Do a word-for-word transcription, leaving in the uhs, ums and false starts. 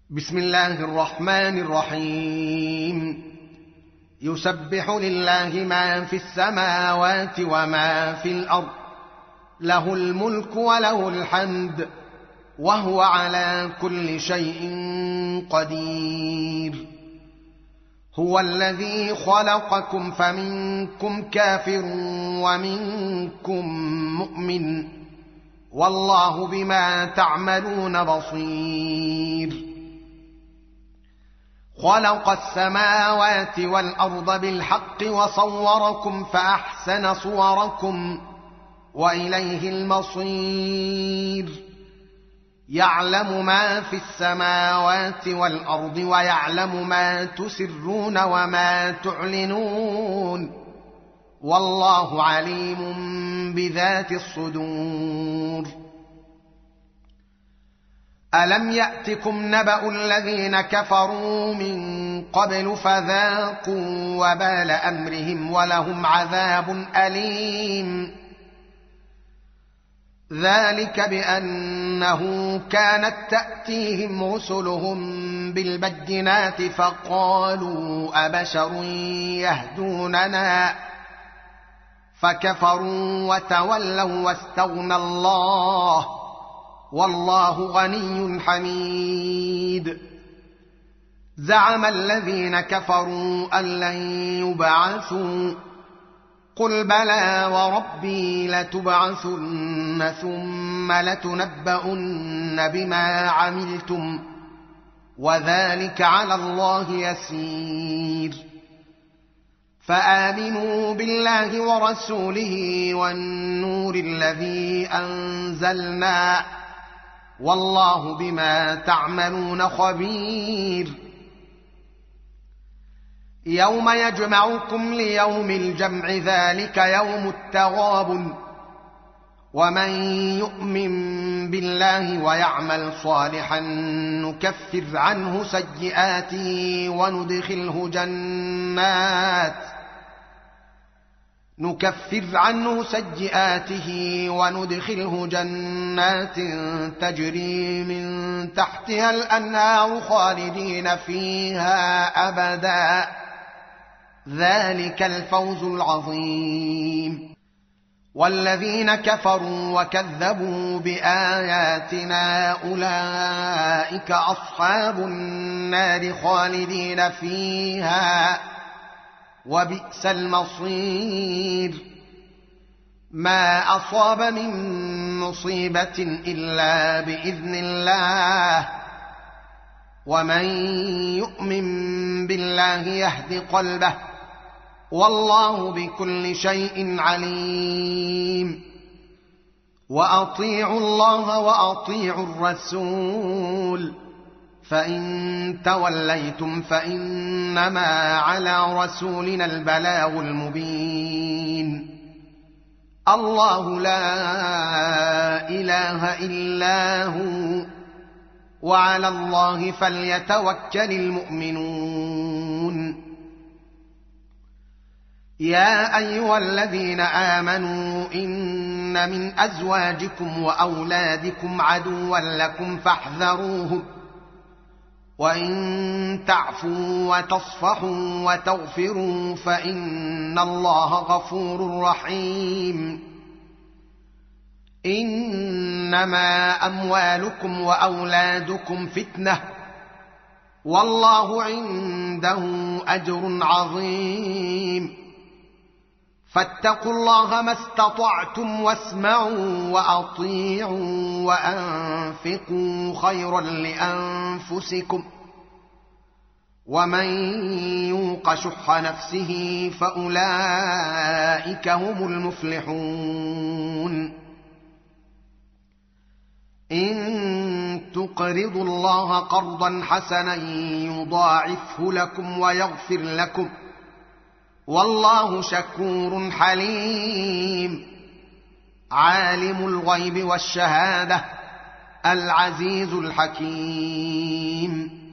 بسم الله الرحمن الرحيم. يسبح لله ما في السماوات وما في الأرض، له الملك وله الحمد، وهو على كل شيء قدير. هو الذي خلقكم فمنكم كافر ومنكم مؤمن، والله بما تعملون بصير. خلق السماوات والأرض بالحق وصوركم فأحسن صوركم وإليه المصير. يعلم ما في السماوات والأرض ويعلم ما تسرون وما تعلنون، والله عليم بذات الصدور. ألم يأتكم نبأ الذين كفروا من قبل فذاقوا وبال أمرهم ولهم عذاب أليم؟ ذلك بأنه كانت تأتيهم رسلهم بالبينات فقالوا أبشر يهدوننا، فكفروا وتولوا واستغنى الله، والله غني حميد. زعم الذين كفروا أن لن يبعثوا، قل بلى وربي لتبعثن ثم لتنبؤن بما عملتم، وذلك على الله يسير. فآمنوا بالله ورسوله والنور الذي أنزلنا، والله بما تعملون خبير. يوم يجمعكم ليوم الجمع، ذلك يوم التغابن. ومن يؤمن بالله ويعمل صالحا نكفر عنه سيئاته وندخله جنات نكفر عنه سيئاته وندخله جنات تجري من تحتها الأنهار خالدين فيها أبدا، ذلك الفوز العظيم. والذين كفروا وكذبوا بآياتنا أولئك أصحاب النار خالدين فيها، وبئس المصير. ما أصاب من مصيبة إلا بإذن الله، ومن يؤمن بالله يهد قلبه، والله بكل شيء عليم. وأطيعوا الله وأطيعوا الرسول، فإن توليتم فإنما على رسولنا البلاغ المبين. الله لا إله إلا هو، وعلى الله فليتوكل المؤمنون. يا أيها الذين آمنوا إن من أزواجكم وأولادكم عدوا لكم فاحذروهم، وإن تعفوا وتصفحوا وتغفروا فإن الله غفور رحيم. إنما أموالكم وأولادكم فتنة، والله عنده أجر عظيم. فاتقوا الله ما استطعتم واسمعوا وأطيعوا وأنفقوا خيرا لأنفسكم، ومن يوق شح نفسه فأولئك هم المفلحون. إن تقرضوا الله قرضا حسنا يضاعفه لكم ويغفر لكم، والله شكور حليم. عالم الغيب والشهادة العزيز الحكيم.